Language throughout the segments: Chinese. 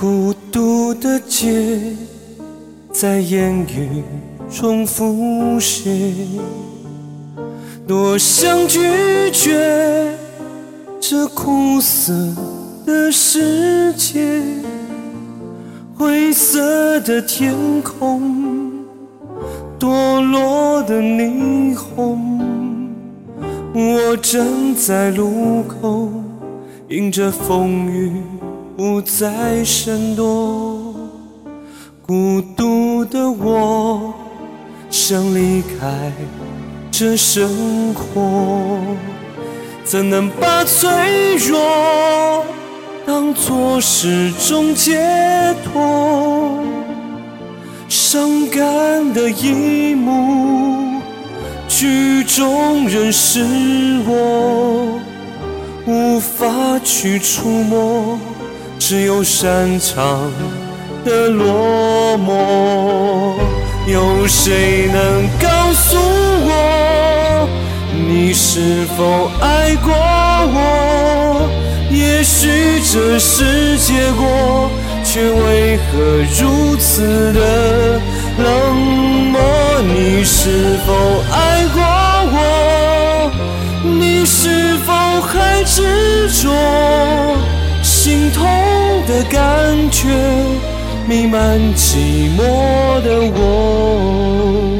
孤独的街在言语中浮现，多想拒绝这苦涩的世界。灰色的天空，堕落的霓虹，我站在路口，迎着风雨不再闪躲。孤独的我想离开这生活，怎能把脆弱当作是种解脱？伤感的一幕，剧中人是我，无法去触摸，只有擅长的落寞。有谁能告诉我，你是否爱过我？也许这是结果，却为何如此的冷漠？你是否爱过我？你是否还执着？心痛的感觉弥漫寂寞的我。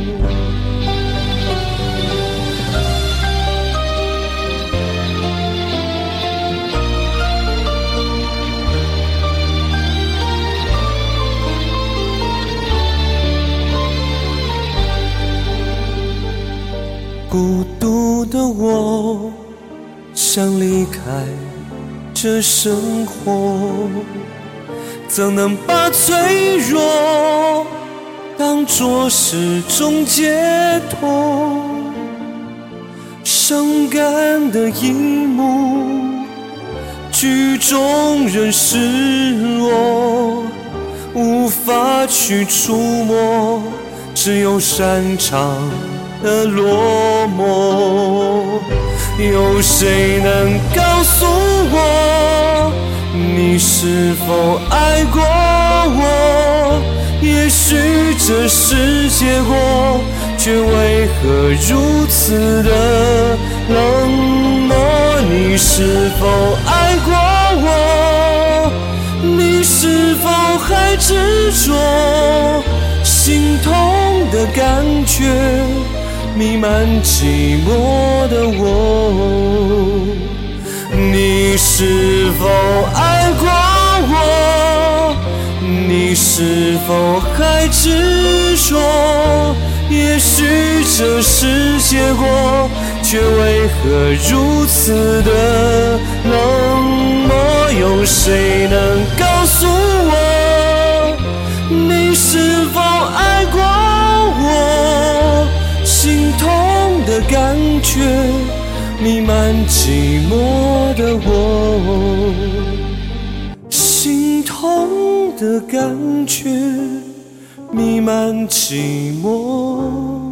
孤独的我想离开这生活，怎能把脆弱当作是种解脱？伤感的一幕，剧中人是我，无法去触摸，只有擅长的落寞。有谁能告诉我，你是否爱过我？也许这是结果，却为何如此的冷漠？你是否爱过我？你是否还执着？心痛的感觉弥漫寂寞的我。你是否爱过我？你是否还执着？也许这是结果，却为何如此的冷漠？有谁能告诉我，你是否爱过我？心痛的感觉弥漫寂寞的我，心痛的感觉弥漫寂寞